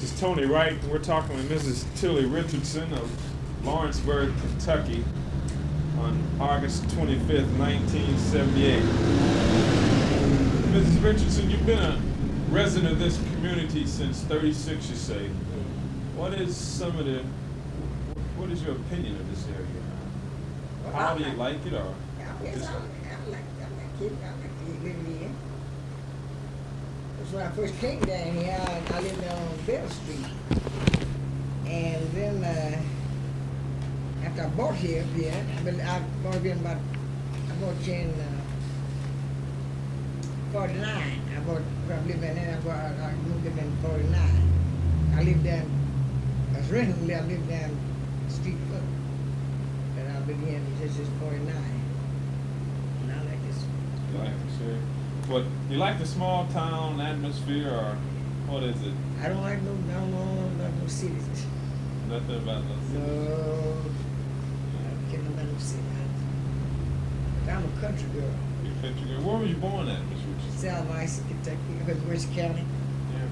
This is Tony Wright, and we're talking with Mrs. Tilly Richardson of Lawrenceburg, Kentucky on August 25th, 1978. Mrs. Richardson, you've been a resident of this community since 36, you say. What is what is your opinion of this area? Well, How do you like it, or? Yes, I like it living here. That's when I first came down here. I lived down on Bell Street. And then after I bought here, I bought here in 49. I lived in there, I moved in 49. I lived down, I was renting there, I lived down Street Foot. And I've been here since 49. And I like this. You like it, sure. But you like the small town atmosphere, or what is it? I don't like no cities. Nothing about those cities? No. I don't care about no city. I'm a country girl. You're a country girl. Where were you born at, Miss Richardson? South Ice, Kentucky, West County. Yeah.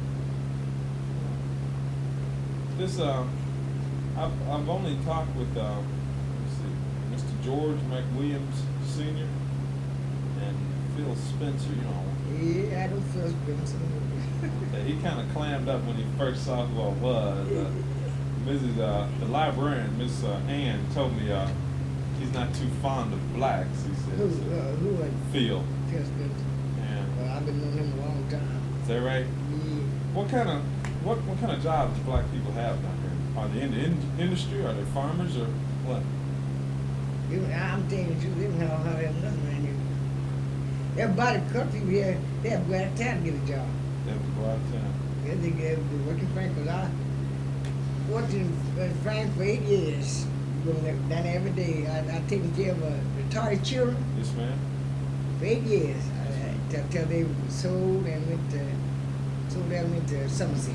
This I've only talked with Mr. George McWilliams Sr. and Phil Spencer, you know. Yeah, I don't feel Spencer. He kind of clammed up when he first saw who I was. The librarian, Miss Ann, told me he's not too fond of blacks. He said. Who? Phil. Phil Spencer. Yeah. Well, I've been knowing him a long time. Is that right? Yeah. What kind of jobs do black people have down here? Are they in the industry? Are they farmers or what? I'm telling you, they don't have nothing around here. Everybody country here, they have to go out of town to get a job. They have to go out of town. Yeah, they work in Frankfurt. I worked in Frankfurt for 8 years. Going down there every day. I taken care of retarded children. Yes, ma'am. For 8 years. Till they were sold and went to Somerset.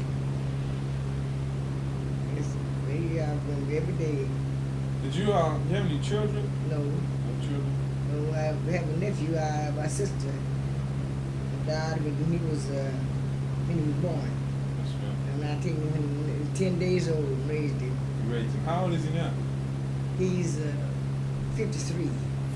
They every day. Did you have any children? No. No children? No, I have a nephew. My sister died when he was born. Yes, ma'am. And I take him when he was 10 days old and raised him. You raised him. How old is he now? He's 53.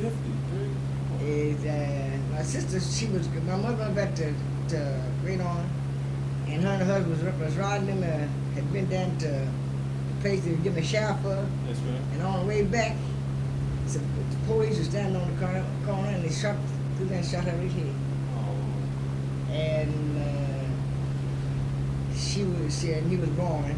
53? My sister, my mother went back to Great Ormond, and her and her husband was riding him, had been down to the place to give him a shower for. Yes, ma'am. And on the way back, the police was standing on the corner and they shot her right here. Oh. And he was born,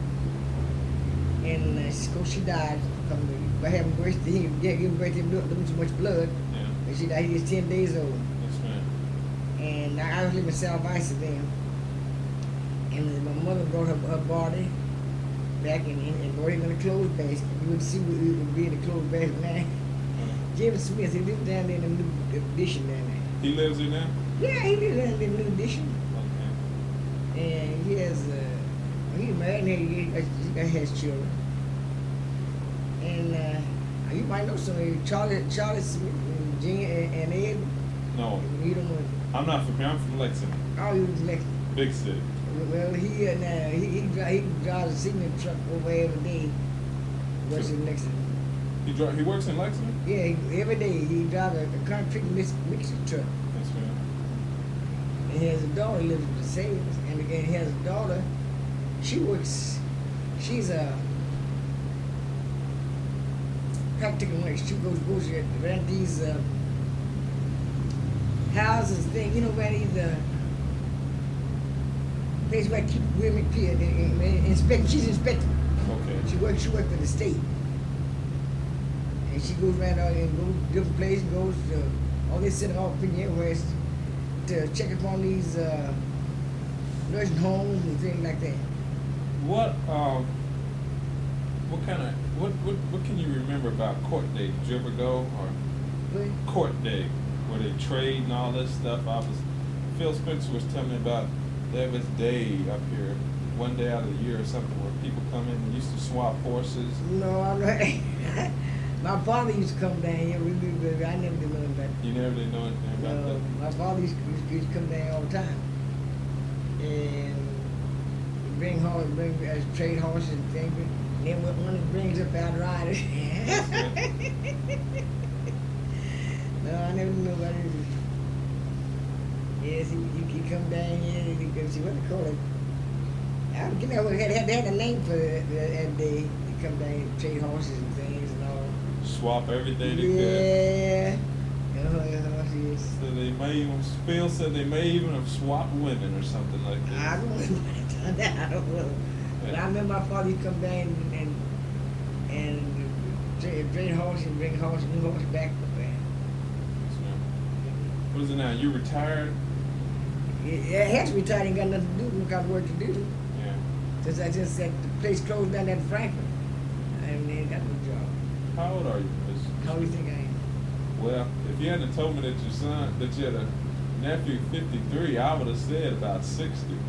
and she died by having birth to him. Yeah, giving birth to him, losing too much blood. Yeah. And she died. He was 10 days old. Yes, ma'am. And I was living in South Ice then. And my mother brought her body back and brought him in a clothes basket. You would see what would be in the clothes basket now. James Smith, he lived down there in the new addition down there. He lives here now? Yeah, he lives down in the new addition. Okay. And he has, he's married and he has children. And you might know some of you, Charlie Smith and Gene and Ed. No. You don't know. I'm not from here. I'm from Lexington. Oh, he was Lexington. Big city. Well, he drives a cement truck over every day. Works in Lexington. He works in Lexington? Yeah, every day he drives a concrete mixer truck. Yes, ma'am. And he has a daughter who lives in the sales. And again, he has a daughter. She's a practical nurse. She goes around these houses thing, you know, where these place where I keep women clear. She's inspecting. Okay. She works for the state. And she goes around and goes to different places, goes to all this center off everywhere to check upon these nursing homes and things like that. What can you remember about court day? Did you ever go, or What? court day where they trade and all this stuff? Phil Spencer was telling me about there was day up here, one day out of the year or something, where people come in and used to swap horses. No, I'm not. My father used to come down here. I never did know about that. You never did know anything about that? My father used to come down all the time. And bring horse, bring trade horses and things. And then one that brings up outriders. No, I never knew about it. Yes, he come down here and he goes, what do you call it? I don't know, they had a name for it that day. They come down and trade horses and things and all. Swap everything they could. Yeah. Horses. So they may even, Phil said they may even have swapped women or something like that. I don't know that. I don't know. But I remember my father used to come down and trade horses and bring horses, new horses back up there. What is it now? You retired? Yeah, I had to retire, ain't got nothing to do, no kind of work to do. Yeah. Since I just said the place closed down at Franklin. I ain't got no job. How old are you? How do you think I am? Well, if you hadn't told me that your son, that you had a nephew 53, I would have said about 60.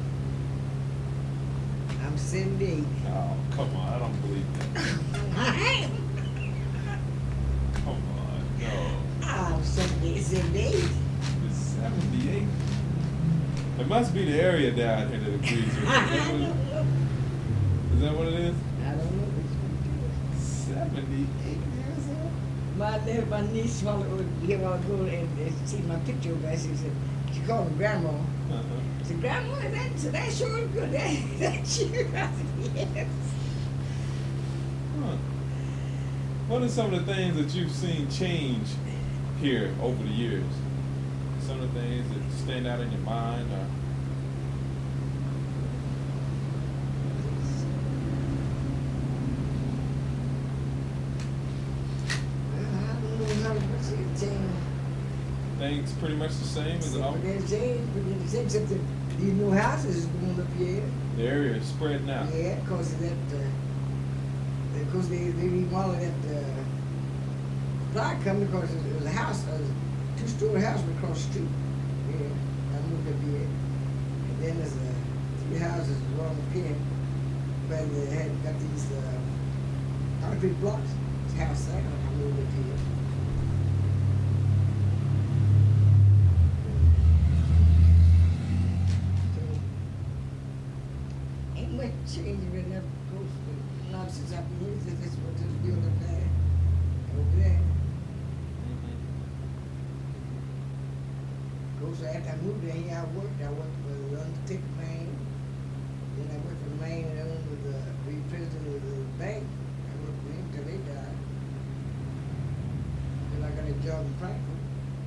I'm 78. Oh, come on, I don't believe that. I am. Come on, no. I'm 78. It's 78. It must be the area down here that agrees with you. I don't know. Is that what it is? I don't know which 78 years old? my niece would here while ago and see my picture of her. She said, she called me grandma. Uh-huh. I said, grandma, that sure is good. That's you. I said, yes. Huh. What are some of the things that you've seen change here over the years? Some of the things that stand out in your mind, or I don't know how to change. things pretty much the same as it always? They've changed, but they're the same, except that these new houses is going up here. The area is spreading out. Yeah, because of that, because they remodeled that supply company because it was a house, a two-story house across the street. Yeah, I moved up here. And then there's three houses along the pier where they had got these concrete blocks. It's house there, I moved up here. So, ain't much change in that coast, not since I've been here, since this was just built up there, over there. So after I moved there, I worked for the undertaker man. Then I worked for the man that owned with the president of the bank. I worked for him till they died. Then I got a job in Frankfurt.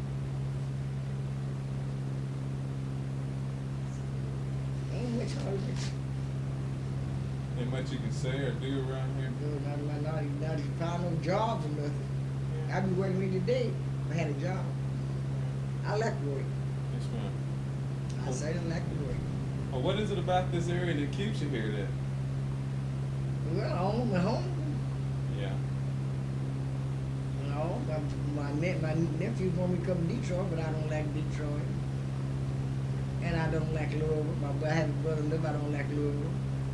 Ain't much harder. Ain't much you can say or do around here? Not if you find no jobs or nothing. I'd be working with me today if I had a job. I like work. Yes, ma'am. I certainly like to work. Well, what is it about this area that keeps you here then? Well, home at home. Yeah. No, my nephew want me to come to Detroit, but I don't like Detroit. And I don't like Louisville. I have a brother live, I don't like Louisville.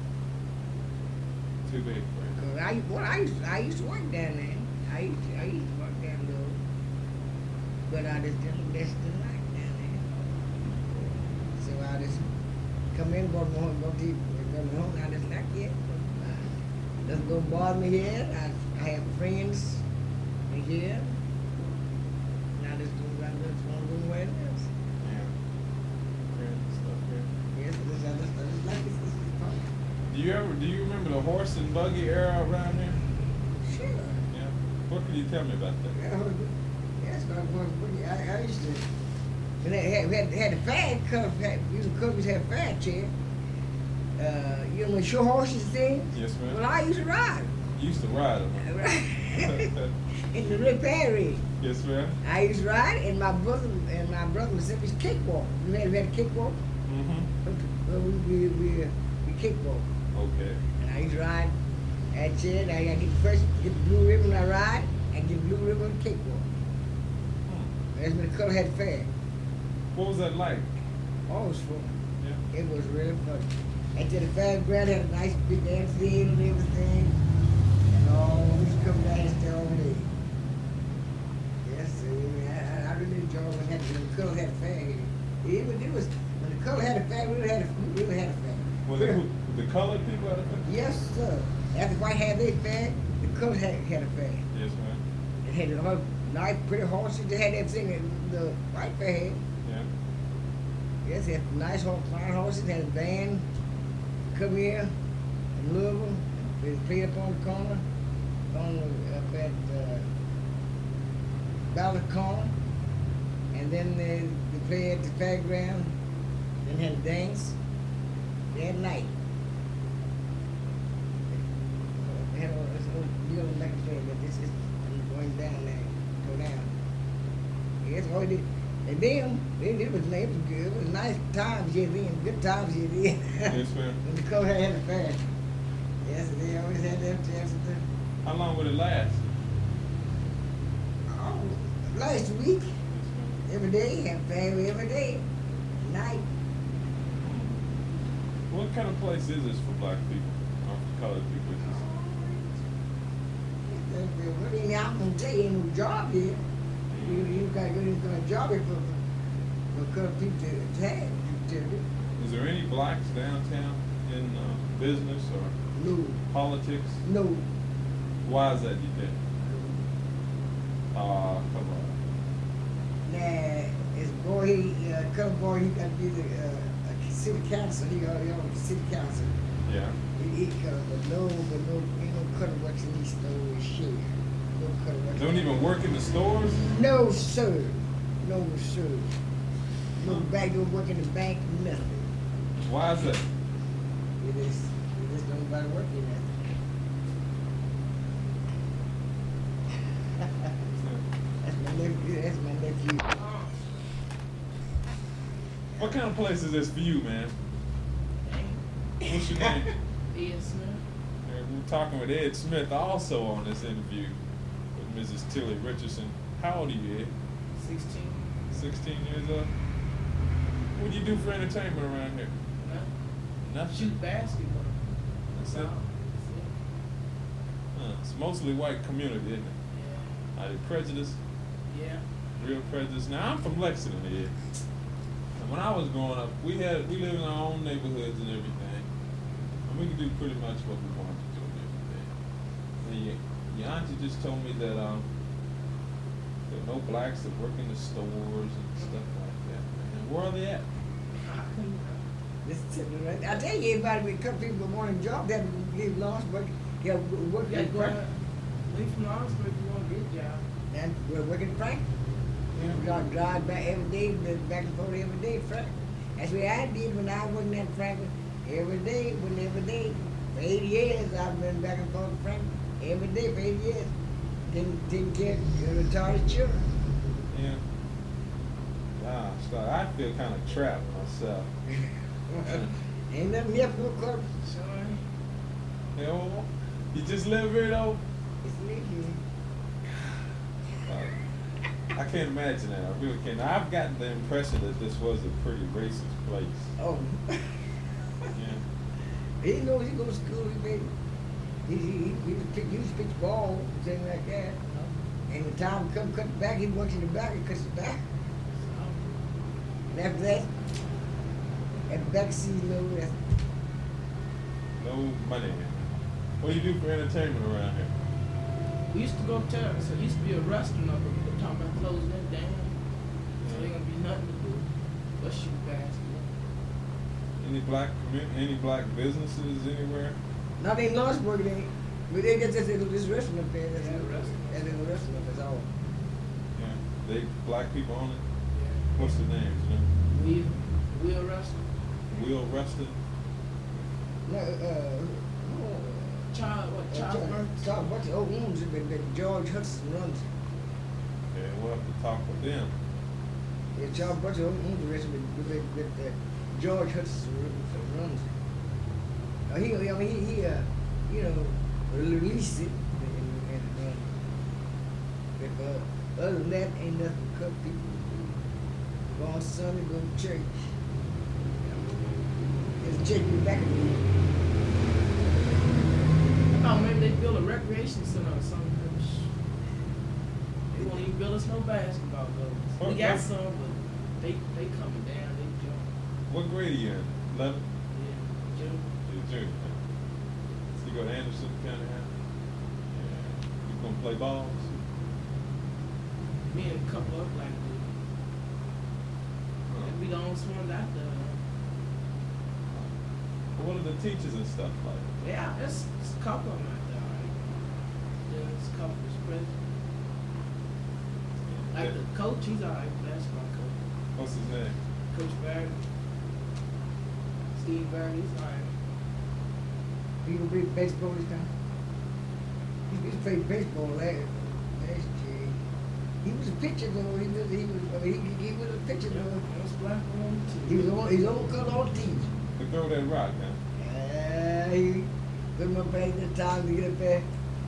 Too big for you. Cause I used to work down there. I used to work down there. But I just didn't like down there. So I just come in, go home, go home. I just like it. Doesn't go bother me here. I have friends here. And I just want to go where it is. Yeah. Friends and stuff here. Yes, I just like it. This is fun. Do you remember the horse and buggy era around here? Sure. Yeah. What can you tell me about that? Yes, I used to. When they had the fad cup, usually companies had fad chair. You know, when show horses things. Yes, ma'am. Well, I used to ride. You used to ride them. Huh? In the repair rig. Yes, ma'am. I used to ride, and my brother was up his cakewalk. We had a cakewalk. Mm-hmm. We cakewalk. Okay. And I used to ride that chair. I get the blue ribbon when I ride. I get the blue ribbon on the cakewalk. That's when the color had fair. What was that like? Oh, it was fun. Yeah. It was really fun. Until the fairground had a nice big amphitheater and everything. And all we used to come down and stay over there. Yes, I really enjoyed when the color had a fair here. It was when the color had a fair, we really had a fair. Was The colored people had a fair? Yes, sir. After white had their fair, the colored had a fair. Yes, ma'am. It had a nice, pretty horses. They had everything that the white fair had. Yeah. Yes, they had nice fine horses. They had a band come here in Louisville. They played up on the corner, up at Ballard Corner. And then they played at the fairground. Then had a dance. They had night. They had this old deal like I said, but this is going down there, go down. Yes, what they did. And them, it was good. It was nice times yet then, good times yet then. Yes, ma'am. When the coach had a fair. Yes, they always had them chances to. How long would it last? Oh, last week, Yes, ma'am. every day, have fair every day, night. What kind of place is this for black people or for colored people? What do you I'm gonna tell you, ain't no job here. You gotta go into a job here for colored people to have. To do. Is there any blacks downtown in business or No, politics? no. Why is that, you think? Come on. Nah, it's boy, colored boy, he got to be the city council. He already on the city council. Yeah. He colored, but no, ain't no colored works in these stores shit. No colored works. Don't even work in the stores? No, sir. No, sir. No bank, no work in the bank, nothing. Why is that? It is nobody working there. That's my nephew. That's my nephew. What kind of place is this for you, man? What's your name? Ed Smith. We're talking with Ed Smith also on this interview with Mrs. Tilly Richardson. How old are you, Ed? 16. 16 years old? What do you do for entertainment around here? Nothing. Shoot basketball. That's it? It's mostly white community, isn't it? Yeah. Are they prejudiced? Yeah. Real prejudice. Now I'm from Lexington, Ed. And when I was growing up, we lived in our own neighborhoods and everything. And we could do pretty much what we wanted to do and everything. And your auntie just told me that there are no blacks that work in the stores and stuff like that. And where are they at? I tell you, everybody, when come people wanting jobs, that leave Lawrenceburg, work Yeah, in go Frank. ahead. Leave from Lawrenceburg if you want to get a job. And we're working in Frank. Drive back every day, back and forth every day, Frank. That's what I did when I wasn't at Franklin. Every day. For 8 years, I've been back and forth to Franklin. Every day for 8 years. Taking care of retarded children. Yeah. Gosh, I feel kind of trapped myself. Ain't nothing here for no corporate. Sorry. You know, you just live here though? It's legal. I can't imagine that. I really can't. I've gotten the impression that this was a pretty racist place. Oh. Yeah. He knows he goes to school, he used to pitch ball, things like that. And the time come cut back, he works in the back and cuts it back. And after that, at the back season, that's No money. What do you do for entertainment around here? We used to go to, so it used to be a restaurant up, but people talking about closing that down. So there gonna be nothing to do but shoot basketball. Any black businesses anywhere? not in Lawrenceburg, but they get this restaurant up there. That's Yeah, a restaurant. That's a restaurant, that's all. Yeah. They black people on it? Yeah. What's the names, you know? Will Russell. Will Rustin? No, Charles Burns. Charles Burns, owns it, but George Hudson runs it. Yeah, we'll have to talk with them. Yeah, Charles Burns owns the restaurant, but George Hudson runs it. He released it and but other than that, ain't nothing cut people. Go on Sunday, go to church. There's a church in the back of me. I thought maybe they build a recreation center or something. They won't even build us no basketball goals. We got some, but they coming down. They jump. What grade are you in? 11? Yeah, jump. You're a junior. Huh? So you go to Anderson County High? Yeah. You gonna play balls? Me and a couple of black dudes. And we the only ones out there. What are the teachers and stuff like? Yeah, it's a couple of them out there, right? There's a couple of president. Like the coach, he's alright, basketball coach. What's his name? Coach Barrett. Steve Barrett, he's alright. He gonna play baseball this time? He used to play baseball last year. He was a pitcher though. He was a pitcher though. That's black on too. He was on color on the team. To throw that rock, huh? He put him up back the time to get up there.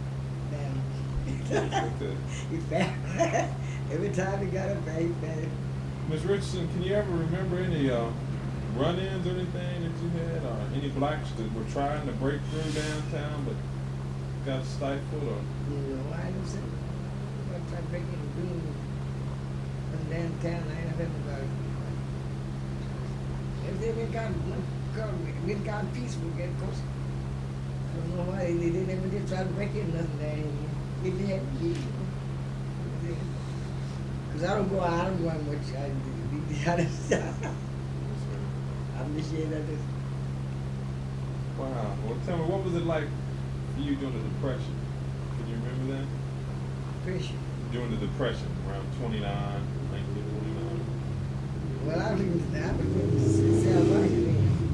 Damn. He fast. Every time he got up there, he fast. Ms. Richardson, can you ever remember any run-ins or anything that you had, or any blacks that were trying to break through downtown but got stifled, or? You know, I don't say. I'm trying to break in the room from downtown. I ain't never about it. Everything we got peaceful, get close. I don't know why they didn't ever did try to break in nothing there. They did. Because I don't go much. I'm just saying that this. Wow. Well, tell me, what was it like for you during the Depression? Can you remember that? Depression. During the Depression, around 1929. Well, I was in South Africa.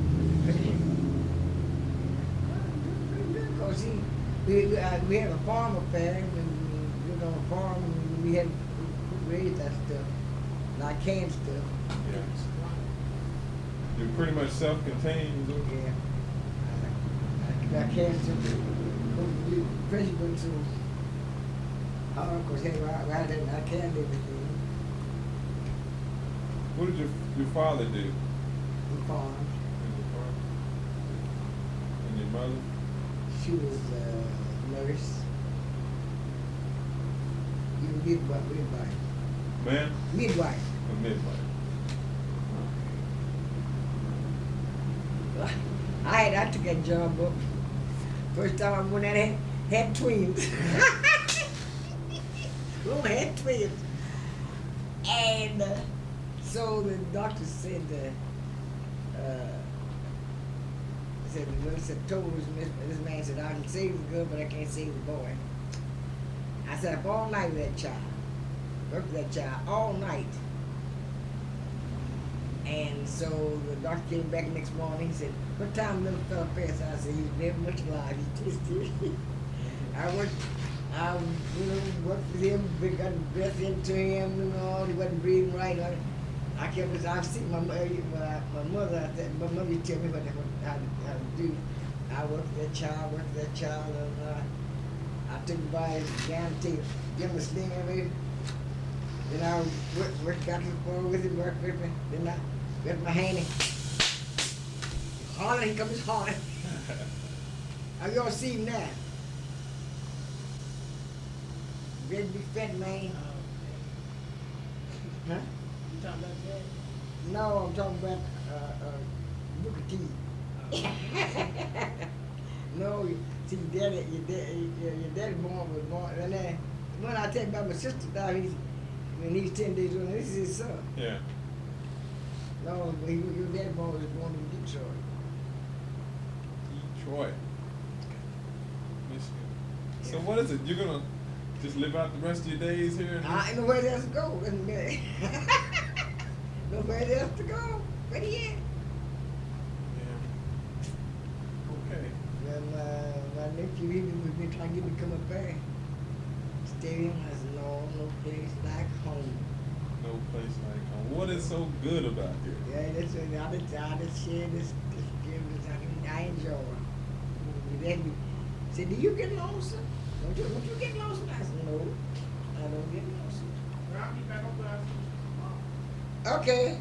Because we had a farm up there, and on a farm, and we had raised that stuff, like canned stuff. Yeah. You're pretty much self-contained. Yeah. I can't President to because I can't live with him. What did your father do? He farmed. And your mother? She was a nurse. You midwife. Man? Midwife. A midwife. I took that job up. First time I went in there, had twins. We had twins. And so the doctor said, the nurse had told this man said, I can save the girl, but I can't save the boy. I sat up all night with that child. Worked with that child all night. And so the doctor came back the next morning. He said, what time little fella passed? I said, he's very much alive. He's still. I worked with him, got the breath into him, he wasn't breathing right. I've seen my mother, my mother used to tell me how to do. I worked with that child, and I took him by his gown tape, give him a sling away. Then I got to the floor with him, worked with me. Then I got my hand in. Hollering, he comes hollering. Have y'all seen that? Big fat man. Huh? You talking about that? No, I'm talking about Booker T. No, see, your daddy born, and then when I tell you about my sister died, when he's 10 days old, this is his son. Yeah. No, but your daddy born was born in Detroit. Detroit. Michigan. So what is it? You're gonna just live out the rest of your days here? I ain't nowhere else to go. Nowhere else to go. Where he at? Yeah. Okay. Well, my nephew, he was been trying to get me to come up there. Stay in. I said, no place like home. No place like home. What is so good about here? Yeah, that's what I just share this I enjoy it. He said, do you get lonesome? Don't you get lonesome? I said, no, I don't get lonesome. I'll be back over there. Okay.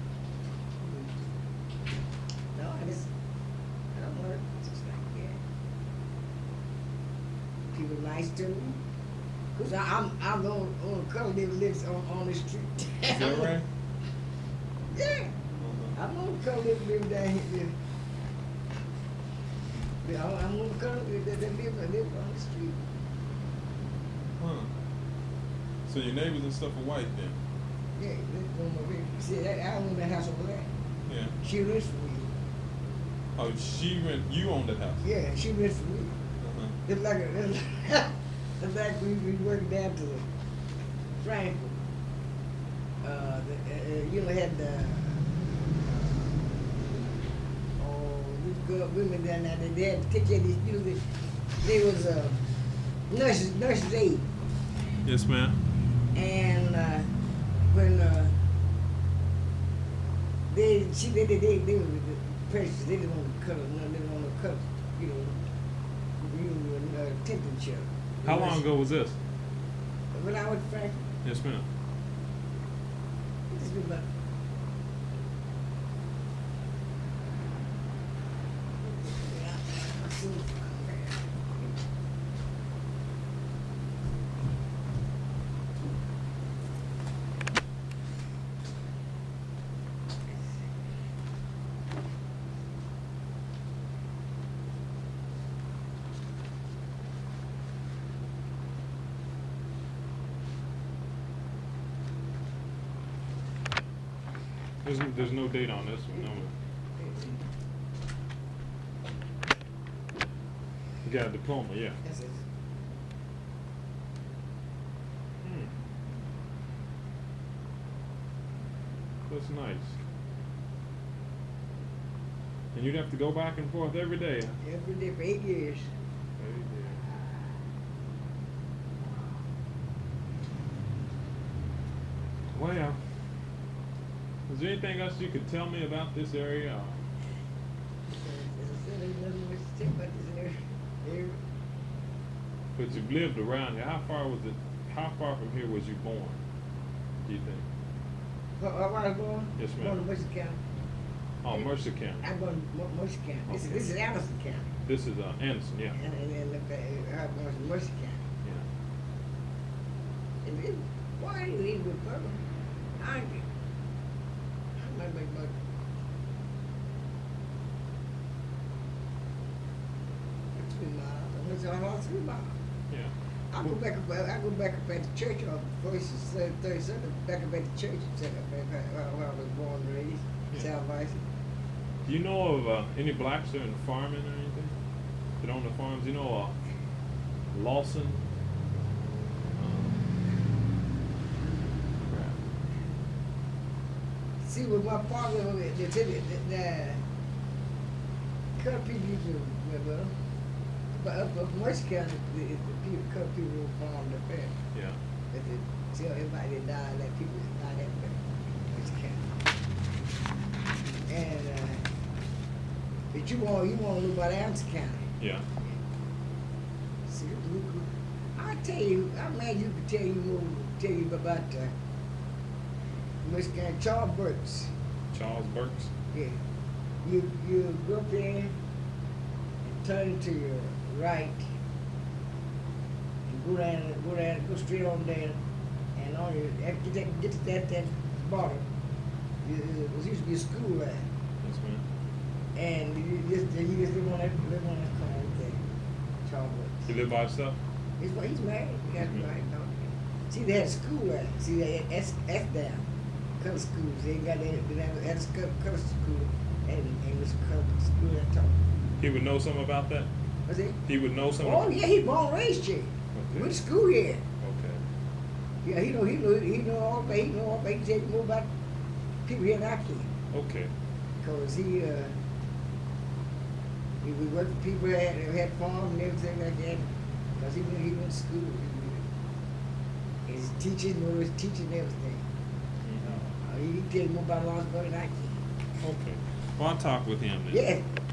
No, I don't work just like that. People nice to me. Cause I'm the only color that lives on the street. Is that right? Yeah. I'm the only color that lives down here. I'm gonna come, they live on the street. Huh. So your neighbors and stuff are white then? Yeah, that's one of my babies. See, I own the house over there. Yeah. She rents for me. Oh, you own that house? Yeah, she rents for me. Uh-huh. It's like we work down to Frankfurt. You know, had the these girl women down there. They had to take care of these usually. They was nurses aide, Yes, ma'am. and when they were the precious. They didn't want to cut her. No, they didn't want to cut. You know, temperature. How long ago was this? When I was Frankfurt. Yes, ma'am. It's been about There's no date on this one, no. You got a diploma, yeah. That's it. That's nice. And you'd have to go back and forth every day, huh? Every day for 8 years. Every day. Well, is there anything else you could tell me about this area? As I said, there's nothing much to say about this area. But you've lived around here. How far from here was you born, do you think? Where I was born? Yes, ma'am. Born in Mercer County. Oh, Mercer County. I'm born in Mercer County. Okay. This is Anderson County. This is Anderson, yeah. And I was born in Mercer County. Yeah. And why do you leave with brother? I might make money. That's 3 miles. I went to all 3 miles. Yeah. I go back up at the church on First and Third Sunday. Back up at the church where I was born and raised. Yeah. Salvation. Do you know of any blacks that are in farming or anything? That own the farms? You know Lawson? See, with my father, the cut people used to, but up Mercer County, the people, cut people who farm the fair. Yeah. But they tell everybody that died, like people that died that way, Mercer County. And, but you want to know about Anderson County. Yeah. See, I tell you, I'm glad you could tell you about Mercer County, Charles Burks. Charles Burks? Yeah. You go up there and turn to your right and go straight on down, and on your after you get to that bottom, there used to be a school there. Yes, ma'am. And you just live on that corner right there. Charles Burks. He live by himself? He's married. He got Mhm. married. See, they had a school there. See, they had S down. Color schools. They got that. They had a color school and English color school at top. He would know something about that? Was it? He would know something Oh about yeah, he born and raised here. Okay. Went to school here. Okay. Yeah, he know all about. He know all about. He tell you more about people here than I can. Okay. Cause he would work for people that had farms and everything like that. Cause he went to school. His teaching, was teaching everything. He can tell you more about Lawrenceburg than I can. Okay. Well, I'll talk with him then. Yeah.